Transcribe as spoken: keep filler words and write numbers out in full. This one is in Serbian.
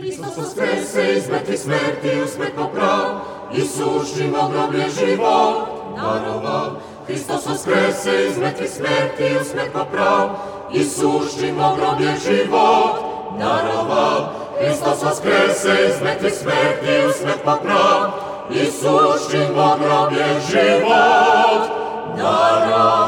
Hristos uskrese iz mrtvih smrti usmrt poprav, i sušnim ogroblje život daroval. Hristos uskrese iz mrtvih smrti usmrt poprav, i sušnim ogroblje život daroval. Hristos uskrese iz mrtvih smrti usmrt poprav, i sušnim ogroblje život daroval.